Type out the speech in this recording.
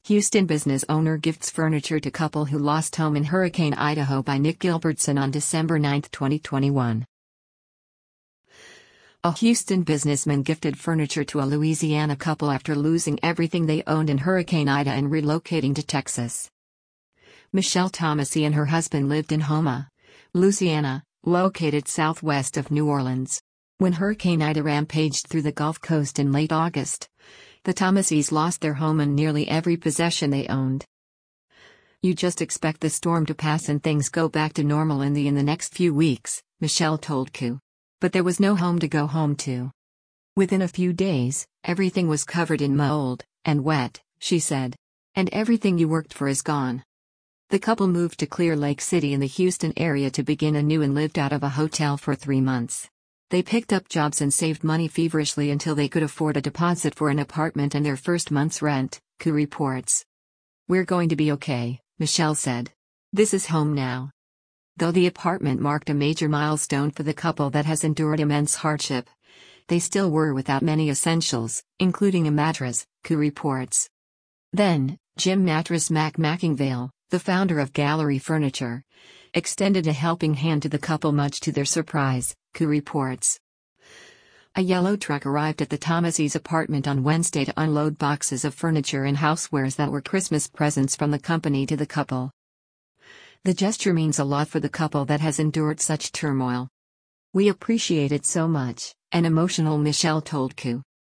Houston business owner gifts furniture to couple who lost home in Hurricane Idaho by Nick Gilbertson on December 9, 2021. A Houston businessman gifted furniture to a Louisiana couple after losing everything they owned in Hurricane Ida and relocating to Texas. Michelle Thomasy and her husband lived in Houma, Louisiana, located southwest of New Orleans. When Hurricane Ida rampaged through the Gulf Coast in late August, the Thomasys lost their home and nearly every possession they owned. "You just expect the storm to pass and things go back to normal in the next few weeks," Michelle told Q. But there was no home to go home to. "Within a few days, everything was covered in mold and wet," she said. "And everything you worked for is gone." The couple moved to Clear Lake City in the Houston area to begin anew and lived out of a hotel for 3 months. They picked up jobs and saved money feverishly until they could afford a deposit for an apartment and their first month's rent, Q reports. "We're going to be okay," Michelle said. "This is home now." Though the apartment marked a major milestone for the couple that has endured immense hardship, they still were without many essentials, including a mattress, Q reports. Then, Jim Mattress McIngvale, the founder of Gallery Furniture, extended a helping hand to the couple much to their surprise, Q reports. A yellow truck arrived at the Thomasys' apartment on Wednesday to unload boxes of furniture and housewares that were Christmas presents from the company to the couple. "The gesture means a lot for the couple that has endured such turmoil. We appreciate it so much," an emotional Michelle told Q.